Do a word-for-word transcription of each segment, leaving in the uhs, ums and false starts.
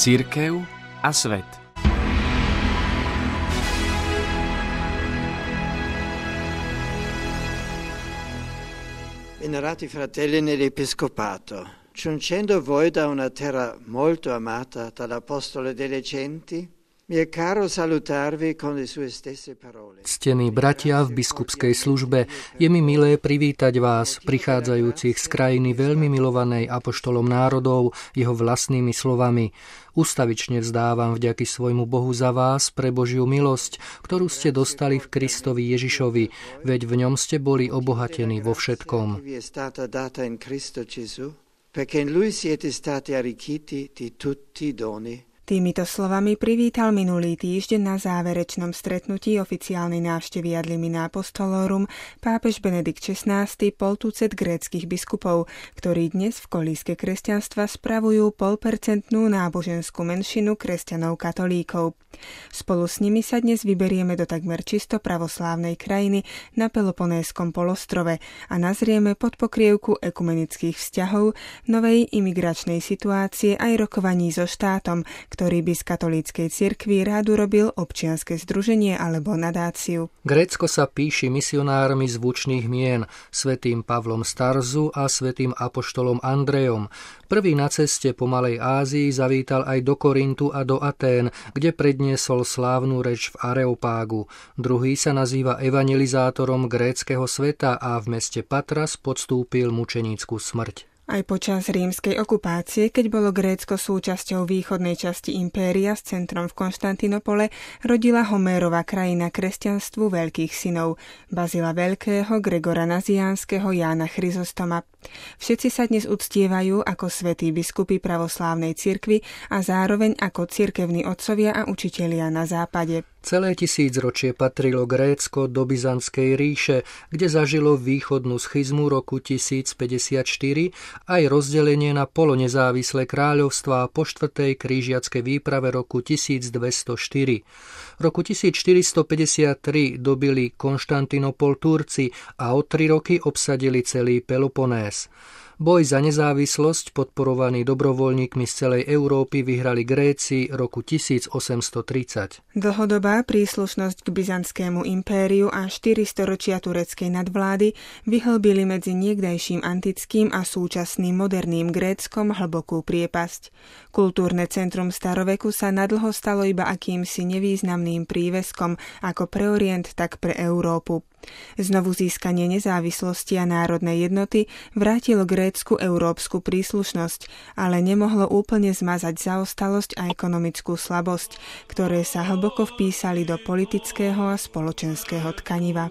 Cirkev a svet. Venerati fratelli nell'Episcopato, giungendo voi da una terra molto amata dall'Apostolo delle genti, mi è caro salutarvi con le sue stesse parole. Ctení bratia v biskupskej službe, je mi milé privítať vás, prichádzajúcich z krajiny veľmi milovanej apoštolom národov, jeho vlastnými slovami. Ustavične vzdávam vďaky svojmu Bohu za vás pre Božiu milosť, ktorú ste dostali v Kristovi Ježišovi, veď v ňom ste boli obohatení vo všetkom. Perché in lui siete stati arricchiti di tutti i doni. Týmito slovami privítal minulý týždeň na záverečnom stretnutí oficiálnej návštevy Ad limina Apostolorum pápež Benedikt šestnásty poltucet gréckych biskupov, ktorí dnes v kolíske kresťanstva spravujú polpercentnú náboženskú menšinu kresťanov katolíkov. Spolu s nimi sa dnes vyberieme do takmer čisto pravoslávnej krajiny na Peloponéskom polostrove a nazrieme pod pokrievku ekumenických vzťahov, novej imigračnej situácie aj rokovaní so štátom, ktorý by z katolíckej cirkvi rád urobil občianske združenie alebo nadáciu. Grécko sa píši misionármi zvučných mien, svätým Pavlom z Tarzu a svätým apoštolom Andrejom. Prvý na ceste po Malej Ázii zavítal aj do Korintu a do Atén, kde predniesol slávnu reč v Areopágu. Druhý sa nazýva evangelizátorom gréckeho sveta a v meste Patras podstúpil mučenícku smrť. Aj počas rímskej okupácie, keď bolo Grécko súčasťou východnej časti impéria s centrom v Konštantinopole, rodila Homérova krajina kresťanstvu veľkých synov, Bazila Veľkého, Gregora Naziánskeho, Jána Chryzostoma. Všetci sa dnes uctievajú ako svätí biskupy pravoslávnej cirkvi a zároveň ako cirkevní otcovia a učitelia na západe. Celé tisícročie patrilo Grécko do Byzantskej ríše, kde zažilo východnú schizmu roku tisícpäťdesiatštyri aj rozdelenie na polonezávislé kráľovstvá po štvrtej krížiackej výprave roku tisícdvestoštyri. Roku tisícštyristopäťdesiattri dobili Konštantinopol Turci a o tri roky obsadili celý Peloponés. Boj za nezávislosť, podporovaný dobrovoľníkmi z celej Európy, vyhrali Gréci roku tisícosemstotridsať. Dlhodobá príslušnosť k byzantskému impériu a štyri storočia tureckej nadvlády vyhlbili medzi niekdajším antickým a súčasným moderným Gréckom hlbokú priepasť. Kultúrne centrum staroveku sa nadlho stalo iba akýmsi nevýznamným príveskom ako pre Orient, tak pre Európu. Znovu získanie nezávislosti a národnej jednoty vrátilo Grécku európsku príslušnosť, ale nemohlo úplne zmazať zaostalosť a ekonomickú slabosť, ktoré sa hlboko vpísali do politického a spoločenského tkaniva.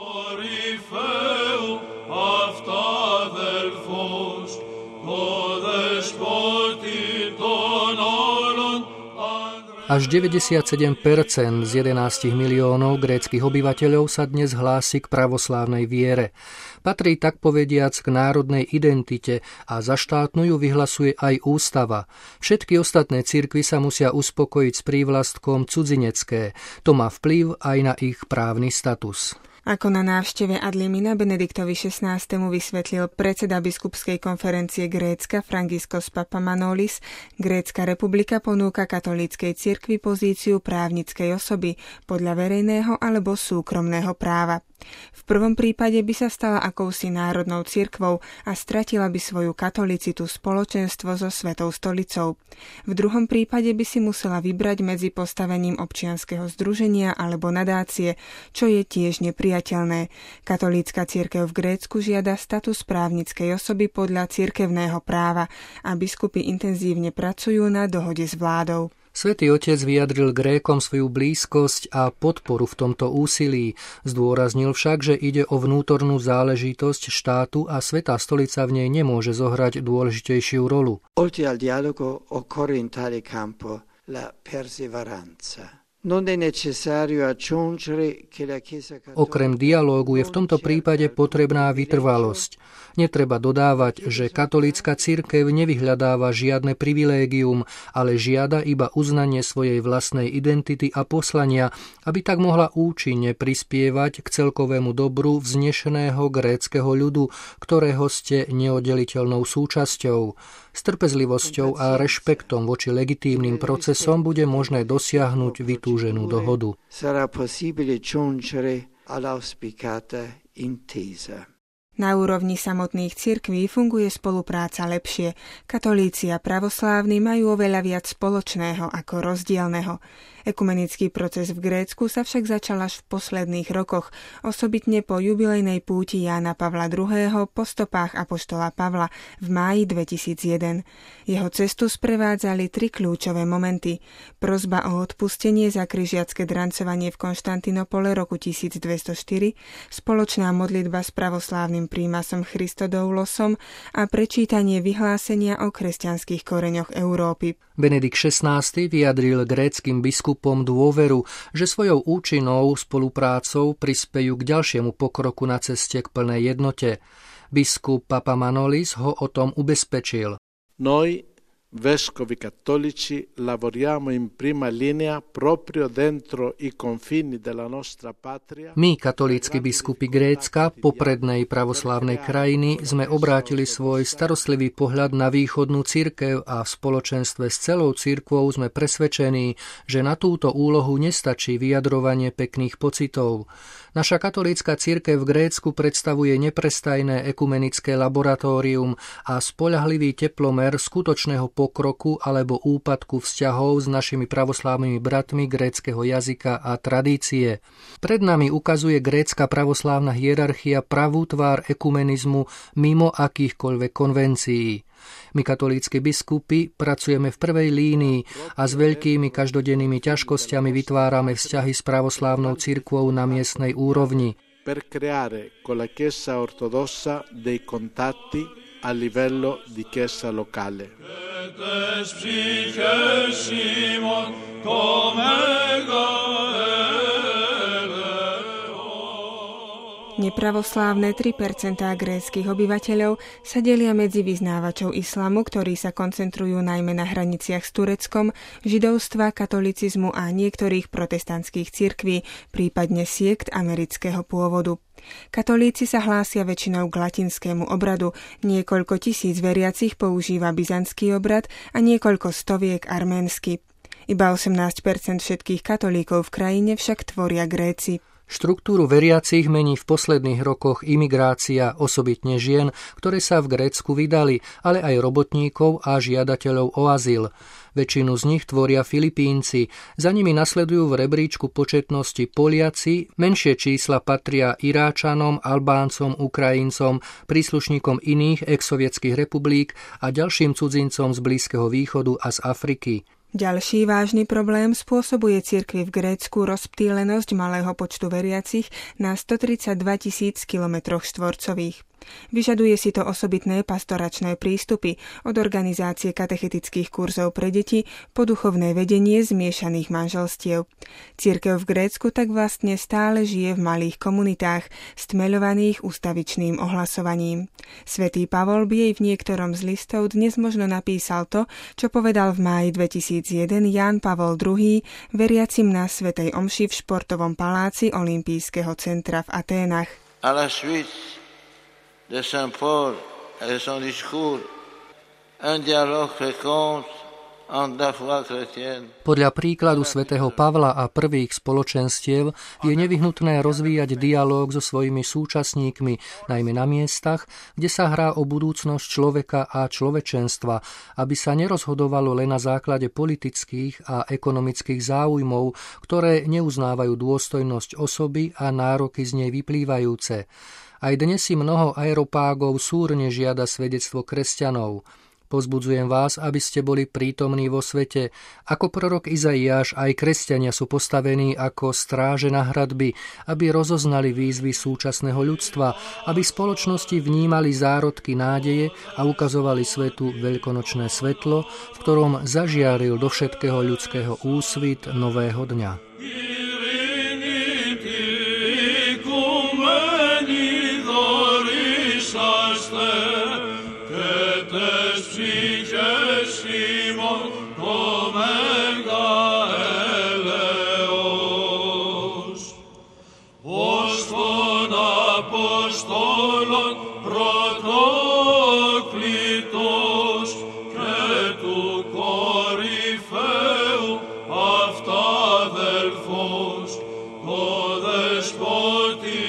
Až deväťdesiatsedem percent z jedenásť miliónov gréckych obyvateľov sa dnes hlási k pravoslávnej viere. Patrí tak povediac k národnej identite a za štátnu ju vyhlasuje aj ústava. Všetky ostatné cirkvi sa musia uspokojiť s prívlastkom cudzinecké. To má vplyv aj na ich právny status. Ako na návšteve Ad limina Benediktovi šestnástemu vysvetlil predseda biskupskej konferencie Grécka Frangiskos Papamanolis, Grécka republika ponúka katolíckej cirkvi pozíciu právnickej osoby podľa verejného alebo súkromného práva. V prvom prípade by sa stala akousi národnou cirkvou a stratila by svoju katolicitu spoločenstvo so Svetou stolicou. V druhom prípade by si musela vybrať medzi postavením občianskeho združenia alebo nadácie, čo je tiež nepriateľné. Katolícka cirkev v Grécku žiada status právnickej osoby podľa cirkevného práva a biskupy intenzívne pracujú na dohode s vládou. Svätý Otec vyjadril Grékom svoju blízkosť a podporu v tomto úsilí. Zdôraznil však, že ide o vnútornú záležitosť štátu a Svätá stolica v nej nemôže zohrať dôležitejšiu rolu. Oltre al dialogo occorre in tale campo la perseveranza. Okrem dialógu je v tomto prípade potrebná vytrvalosť. Netreba dodávať, že katolícka cirkev nevyhľadáva žiadne privilégium, ale žiada iba uznanie svojej vlastnej identity a poslania, aby tak mohla účinne prispievať k celkovému dobru vznešeného gréckeho ľudu, ktorého ste neoddeliteľnou súčasťou. S trpezlivosťou a rešpektom voči legitímnym procesom bude možné dosiahnuť vytúženú dohodu. Na úrovni samotných cirkví funguje spolupráca lepšie. Katolíci a pravoslávni majú oveľa viac spoločného ako rozdielneho. Ekumenický proces v Grécku sa však začal až v posledných rokoch, osobitne po jubilejnej púti Jána Pavla druhého. po stopách apoštola Pavla v máji dvetisícjeden. Jeho cestu sprevádzali tri kľúčové momenty. Prosba o odpustenie za križiacké drancovanie v Konštantinopole roku tisícdvestoštyri, spoločná modlitba s pravoslávnym prímasom Christodoulosom a prečítanie vyhlásenia o kresťanských koreňoch Európy. Benedikt šestnásty vyjadril gréckym biskupom dôveru, že svojou účinnou spoluprácou prispejú k ďalšiemu pokroku na ceste k plnej jednote. Biskup Papamanolis ho o tom ubezpečil. Noi, vescovi cattolici, lavoriamo in prima linea proprio dentro i confini della nostra patria. My, katolícki biskupy Grécka, poprednej pravoslávnej krajiny, sme obrátili svoj starostlivý pohľad na východnú cirkev a v spoločenstve s celou cirkvou sme presvedčení, že na túto úlohu nestačí vyjadrovanie pekných pocitov. Naša katolícka cirkev v Grécku predstavuje neprestajné ekumenické laboratórium a spoľahlivý teplomer skutočného pokroku alebo úpadku vzťahov s našimi pravoslávnymi bratmi gréckeho jazyka a tradície. Pred nami ukazuje grécka pravoslávna hierarchia pravú tvár ekumenizmu mimo akýchkoľvek konvencií. My, katolícki biskupy, pracujeme v prvej línii a s veľkými každodennými ťažkosťami vytvárame vzťahy s pravoslávnou cirkvou na miestnej úrovni. Per creare con la Chiesa ortodossa dei contatti a livello di Chiesa locale. Nepravoslávne tri percentá gréckych obyvateľov sa delia medzi vyznávačov islamu, ktorí sa koncentrujú najmä na hraniciach s Tureckom, židovstva, katolicizmu a niektorých protestantských cirkví, prípadne siekt amerického pôvodu. Katolíci sa hlásia väčšinou k latinskému obradu, niekoľko tisíc veriacich používa byzantský obrad a niekoľko stoviek arménsky. Iba osemnásť percent všetkých katolíkov v krajine však tvoria Gréci. Štruktúru veriacich mení v posledných rokoch imigrácia, osobitne žien, ktoré sa v Grécku vydali, ale aj robotníkov a žiadateľov o azyl. Väčšinu z nich tvoria Filipínci, za nimi nasledujú v rebríčku početnosti Poliaci, menšie čísla patria Iráčanom, Albáncom, Ukrajincom, príslušníkom iných ex-sovietských republik a ďalším cudzincom z Blízkeho východu a z Afriky. Ďalší vážny problém spôsobuje cirkvi v Grécku rozptýlenosť malého počtu veriacich na stotridsaťdva tisíc kilometroch štvorcových. Vyžaduje si to osobitné pastoračné prístupy od organizácie katechetických kurzov pre deti po duchovné vedenie zmiešaných manželstiev. Cirkev v Grécku tak vlastne stále žije v malých komunitách, stmeľovaných ustavičným ohlasovaním. Svätý Pavol by jej v niektorom z listov dnes možno napísal to, čo povedal v máji dvetisícjeden Ján Pavol druhý veriacim na svätej omši v športovom paláci Olympijského centra v Aténach. A la suite de Saint Paul et de son discours, un dialogue fécond entre la foi chrétienne. Podľa príkladu svätého Pavla a prvých spoločenstiev je nevyhnutné rozvíjať dialóg so svojimi súčasníkmi, najmä na miestach, kde sa hrá o budúcnosť človeka a človečenstva, aby sa nerozhodovalo len na základe politických a ekonomických záujmov, ktoré neuznávajú dôstojnosť osoby a nároky z nej vyplývajúce. Aj dnes si mnoho aeropágov súrne žiada svedectvo kresťanov. Pozbudzujem vás, aby ste boli prítomní vo svete. Ako prorok Izaiáš, aj kresťania sú postavení ako stráže na hradby, aby rozoznali výzvy súčasného ľudstva, aby spoločnosti vnímali zárodky nádeje a ukazovali svetu veľkonočné svetlo, v ktorom zažiaril do všetkého ľudského úsvit nového dňa. Αυτά αδελφός, ο δεσπότης